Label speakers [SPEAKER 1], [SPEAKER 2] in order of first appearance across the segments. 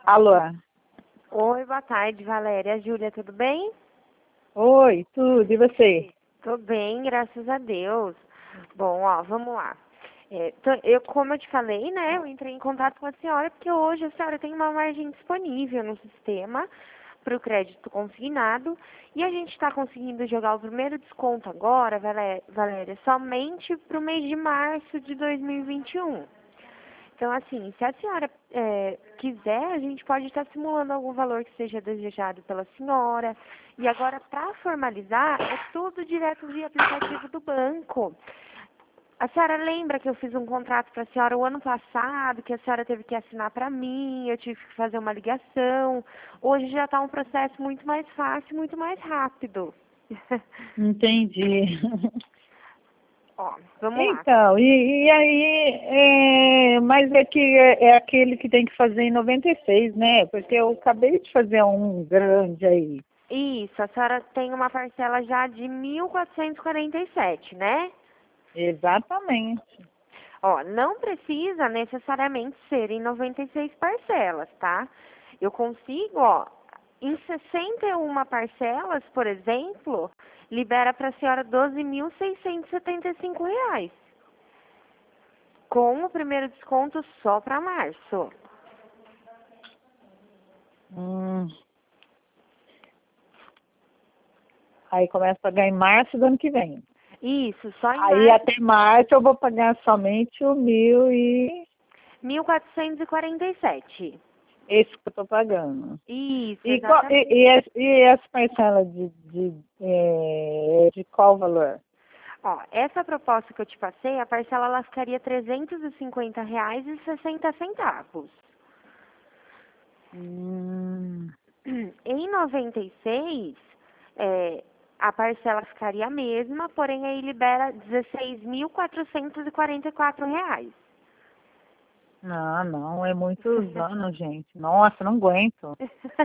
[SPEAKER 1] Alô?
[SPEAKER 2] Oi, boa tarde, Valéria. Júlia, tudo bem?
[SPEAKER 1] Oi, tudo, e você?
[SPEAKER 2] Tô bem, graças a Deus. Bom, vamos lá. Como eu te falei, né, eu entrei em contato com a senhora porque hoje a senhora tem uma margem disponível no sistema para o crédito consignado e a gente está conseguindo jogar o primeiro desconto agora, Valéria, somente para o mês de março de 2021. Então, assim, se a senhora quiser, a gente pode estar simulando algum valor que seja desejado pela senhora. E agora, para formalizar, é tudo direto via aplicativo do banco. A senhora lembra que eu fiz um contrato para a senhora o ano passado, que a senhora teve que assinar para mim, eu tive que fazer uma ligação. Hoje já está um processo muito mais fácil, muito mais rápido.
[SPEAKER 1] Entendi.
[SPEAKER 2] Ó, vamos lá.
[SPEAKER 1] Então, e aí, mas é que é aquele que tem que fazer em 96, né? Porque eu acabei de fazer um grande aí.
[SPEAKER 2] Isso, a senhora tem uma parcela já de 1.447, né?
[SPEAKER 1] Exatamente.
[SPEAKER 2] Ó, não precisa necessariamente ser em 96 parcelas, tá? Eu consigo, em 61 parcelas, por exemplo, libera para a senhora R$ 12.675, com o primeiro desconto só para março.
[SPEAKER 1] Hum. Aí começa a pagar em março do ano que vem.
[SPEAKER 2] Isso, só em
[SPEAKER 1] Aí
[SPEAKER 2] março,
[SPEAKER 1] até março eu vou pagar somente o
[SPEAKER 2] 1.447.
[SPEAKER 1] esse que eu tô pagando.
[SPEAKER 2] Isso,
[SPEAKER 1] E,
[SPEAKER 2] exatamente.
[SPEAKER 1] e essa parcela de qual valor?
[SPEAKER 2] Ó, essa proposta que eu te passei, a parcela ela ficaria R$ 350,60.
[SPEAKER 1] Hum,
[SPEAKER 2] Em 96, a parcela ficaria a mesma, porém aí libera R$ 16.444.
[SPEAKER 1] não, é muitos anos, gente. Nossa, não aguento.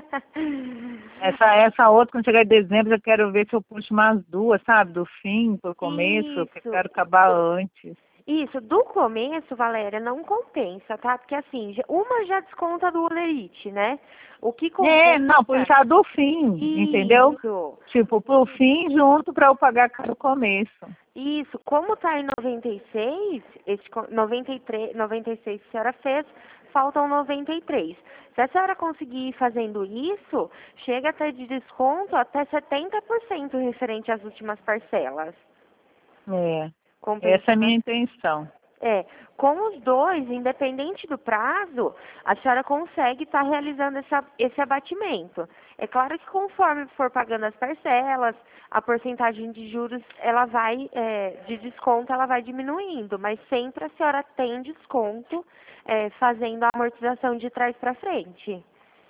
[SPEAKER 1] Essa outra, quando chegar em dezembro, eu quero ver se eu puxo umas duas, sabe? Do fim pro começo, porque eu
[SPEAKER 2] Isso.
[SPEAKER 1] quero acabar antes.
[SPEAKER 2] Isso, do começo, Valéria, não compensa, tá? Porque assim, uma já desconta do Olerite, né? O que
[SPEAKER 1] Não,
[SPEAKER 2] compensa?
[SPEAKER 1] puxar do fim, entendeu?
[SPEAKER 2] Isso.
[SPEAKER 1] Tipo, pro fim junto pra eu pagar cada começo.
[SPEAKER 2] Isso, como está em 96, 93, 96 que a senhora fez, faltam 93. Se a senhora conseguir ir fazendo isso, chega a ter de desconto até 70% referente às últimas parcelas.
[SPEAKER 1] É, essa é
[SPEAKER 2] Compensa
[SPEAKER 1] a minha
[SPEAKER 2] bastante.
[SPEAKER 1] intenção.
[SPEAKER 2] Com os dois, independente do prazo, a senhora consegue estar realizando esse abatimento. É claro que conforme for pagando as parcelas, a porcentagem de juros, ela vai, de desconto, ela vai diminuindo, mas sempre a senhora tem desconto, fazendo a amortização de trás para frente.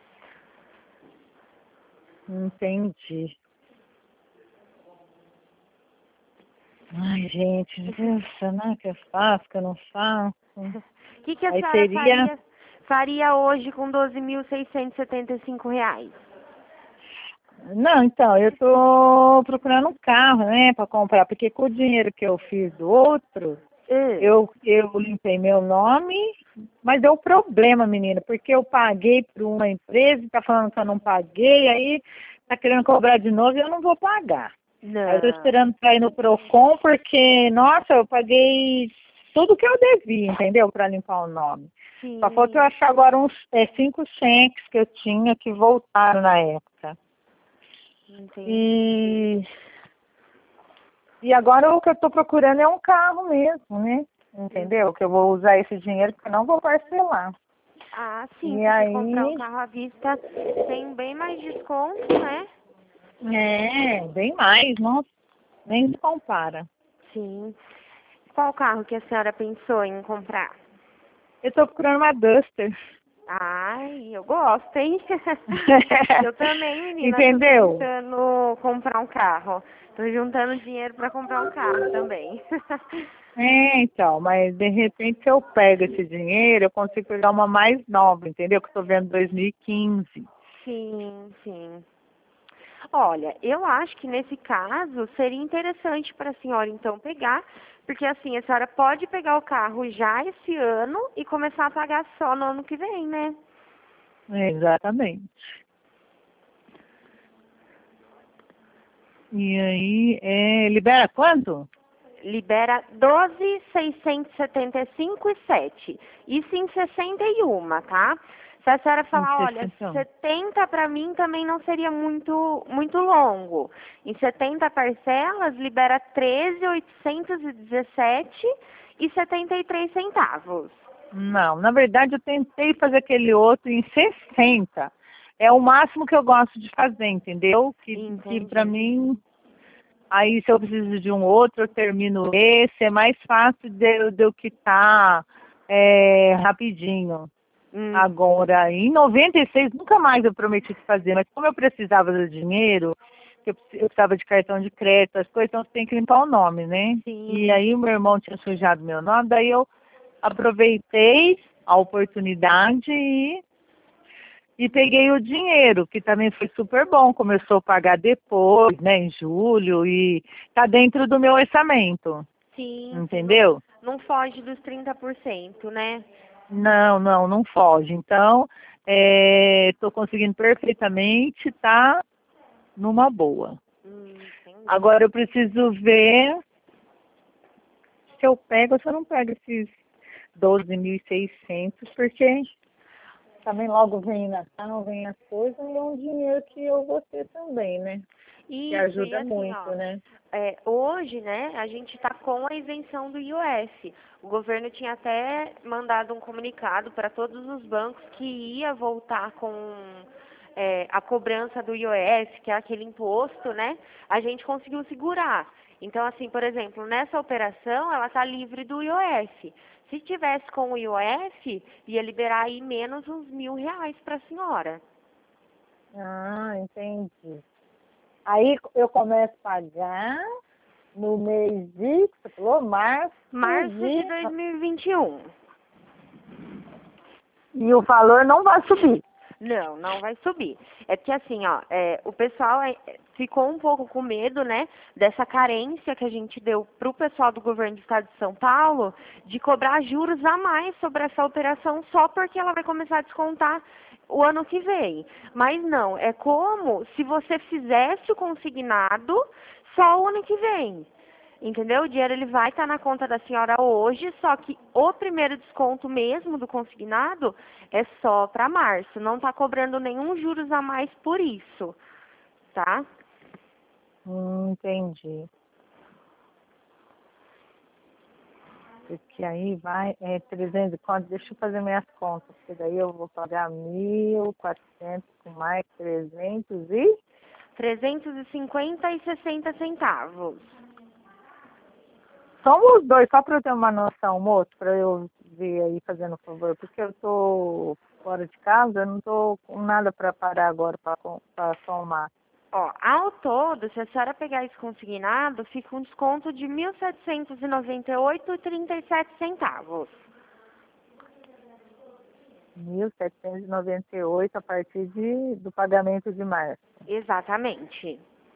[SPEAKER 1] Entendi. Ai, gente, nossa, né? Que eu faço, que eu não faço.
[SPEAKER 2] O que a
[SPEAKER 1] Aí
[SPEAKER 2] senhora
[SPEAKER 1] seria.
[SPEAKER 2] faria hoje com R$ 12.675?
[SPEAKER 1] Não, então, eu tô procurando um carro, né, para comprar, porque com o dinheiro que eu fiz do outro, eu limpei meu nome, mas deu problema, menina, porque eu paguei por uma empresa, tá falando que eu não paguei, aí tá querendo cobrar de novo e eu não vou pagar. Aí eu tô
[SPEAKER 2] Não.
[SPEAKER 1] esperando pra ir no Procon, porque, nossa, eu paguei tudo que eu devia, entendeu? Para limpar o nome. Só falta eu
[SPEAKER 2] Sim,
[SPEAKER 1] achar agora uns 5 cheques que eu tinha que voltaram na época.
[SPEAKER 2] entendi.
[SPEAKER 1] E, e agora o que eu estou procurando é um carro mesmo, né? Entendeu? Que eu vou usar esse dinheiro porque eu não vou parcelar.
[SPEAKER 2] Ah, sim,
[SPEAKER 1] E
[SPEAKER 2] porque comprar o
[SPEAKER 1] aí,
[SPEAKER 2] carro à vista tem bem mais desconto, né?
[SPEAKER 1] bem mais, nossa, nem se compara.
[SPEAKER 2] Sim. Qual carro que a senhora pensou em comprar?
[SPEAKER 1] Eu estou procurando uma Duster.
[SPEAKER 2] Ai, eu gosto, hein? Eu também, menina, tô
[SPEAKER 1] Entendeu?
[SPEAKER 2] tentando comprar um carro. Tô juntando dinheiro para comprar um carro também.
[SPEAKER 1] Então, mas de repente se eu pego esse dinheiro, eu consigo pegar uma mais nova, entendeu? Que eu estou vendo 2015.
[SPEAKER 2] Sim, sim. Olha, eu acho que nesse caso seria interessante para a senhora então pegar, porque assim a senhora pode pegar o carro já esse ano e começar a pagar só no ano que vem, né?
[SPEAKER 1] Exatamente. E aí, libera quanto?
[SPEAKER 2] Libera 12.675,7. Isso em 61, tá? Se a senhora
[SPEAKER 1] Em
[SPEAKER 2] falar, olha,
[SPEAKER 1] 61.
[SPEAKER 2] 70 para mim também não seria muito longo. Em 70 parcelas, libera 13.817,73 centavos.
[SPEAKER 1] Não, na verdade eu tentei fazer aquele outro em 60. É o máximo que eu gosto de fazer, entendeu? Que pra
[SPEAKER 2] Entendi.
[SPEAKER 1] mim, aí se eu preciso de um outro, eu termino esse. É mais fácil de eu quitar rapidinho.
[SPEAKER 2] Hum,
[SPEAKER 1] Agora, em 96, nunca mais eu prometi fazer, mas como eu precisava do dinheiro, eu precisava de cartão de crédito, as coisas, então você tem que limpar o nome, né? E
[SPEAKER 2] sim.
[SPEAKER 1] aí o meu irmão tinha sujado meu nome, daí eu aproveitei a oportunidade e peguei o dinheiro, que também foi super bom. Começou a pagar depois, né, em julho, e tá dentro do meu orçamento,
[SPEAKER 2] Sim, sim. Não,
[SPEAKER 1] entendeu?
[SPEAKER 2] não foge dos 30%, né?
[SPEAKER 1] Não foge. Então, estou conseguindo perfeitamente, tá numa boa.
[SPEAKER 2] Entendi.
[SPEAKER 1] Agora eu preciso ver se eu pego ou se eu não pego esses 12.600, porque também logo vem Natal, vem as coisas, e é um dinheiro que eu vou ter também, né? Que
[SPEAKER 2] Isso, e
[SPEAKER 1] ajuda
[SPEAKER 2] assim,
[SPEAKER 1] muito,
[SPEAKER 2] ó,
[SPEAKER 1] né?
[SPEAKER 2] hoje, né, a gente está com a isenção do IOF. O governo tinha até mandado um comunicado para todos os bancos que ia voltar com a cobrança do IOF, que é aquele imposto, né? A gente conseguiu segurar. Então, assim, por exemplo, nessa operação, ela está livre do IOF. Se tivesse com o IOF, ia liberar aí menos uns R$ 1.000 para a senhora.
[SPEAKER 1] Ah, entendi. Aí eu começo a pagar no mês de, você falou, março
[SPEAKER 2] Março de
[SPEAKER 1] de...
[SPEAKER 2] 2021.
[SPEAKER 1] E o valor não vai subir.
[SPEAKER 2] Não, não vai subir. É porque assim, ó, o pessoal ficou um pouco com medo, né, dessa carência que a gente deu pro pessoal do governo do estado de São Paulo de cobrar juros a mais sobre essa operação só porque ela vai começar a descontar o ano que vem. Mas não, é como se você fizesse o consignado só o ano que vem. Entendeu? O dinheiro ele vai estar na conta da senhora hoje, só que o primeiro desconto mesmo do consignado é só para março. Não está cobrando nenhum juros a mais por isso, tá?
[SPEAKER 1] Entendi. Porque aí vai, 300 conto, deixa eu fazer minhas contas, porque daí eu vou pagar 1.400 com mais 300 e...
[SPEAKER 2] 350,60 centavos.
[SPEAKER 1] Somos os dois, só para eu ter uma noção, moço, para eu ver aí, fazendo favor, porque eu tô fora de casa, eu não tô com nada para parar agora para somar.
[SPEAKER 2] Ó, ao todo, se a senhora pegar esse consignado, fica um desconto de 1.798,37 centavos.
[SPEAKER 1] 1.798 a partir do pagamento de março.
[SPEAKER 2] Exatamente.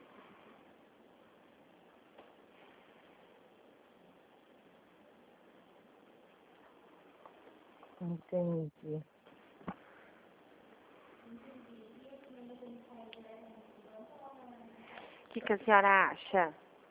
[SPEAKER 1] Entendi.
[SPEAKER 2] O que a senhora acha?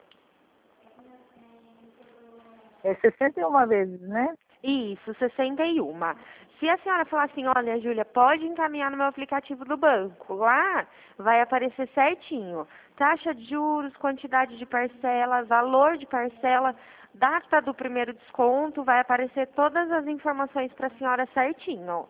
[SPEAKER 1] É 61 vezes, né?
[SPEAKER 2] Isso, 61. Se a senhora falar assim, olha, Júlia, pode encaminhar no meu aplicativo do banco. Lá vai aparecer certinho. Taxa de juros, quantidade de parcela, valor de parcela, data do primeiro desconto, vai aparecer todas as informações para a senhora certinho.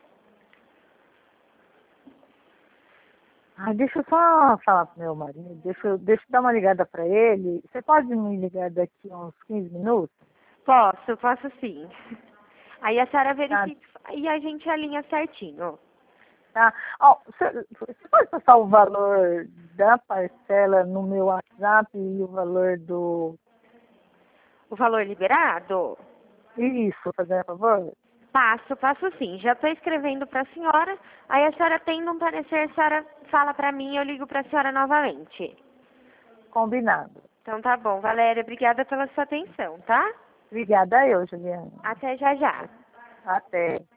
[SPEAKER 1] Ah, deixa eu só falar pro meu marido, deixa eu dar uma ligada para ele. Você pode me ligar daqui a uns 15 minutos?
[SPEAKER 2] Posso sim. Aí a senhora
[SPEAKER 1] Tá,
[SPEAKER 2] verifica e a gente alinha certinho.
[SPEAKER 1] tá. Ó, você pode passar o valor da parcela no meu WhatsApp e o valor do...
[SPEAKER 2] O valor liberado?
[SPEAKER 1] Isso, fazer a favor?
[SPEAKER 2] Passo sim. Já estou escrevendo para a senhora. Aí a senhora tendo um parecer, a senhora fala para mim e eu ligo para a senhora novamente.
[SPEAKER 1] Combinado.
[SPEAKER 2] Então tá bom, Valéria. Obrigada pela sua atenção, tá?
[SPEAKER 1] Obrigada eu, Juliana.
[SPEAKER 2] Até já já.
[SPEAKER 1] Até.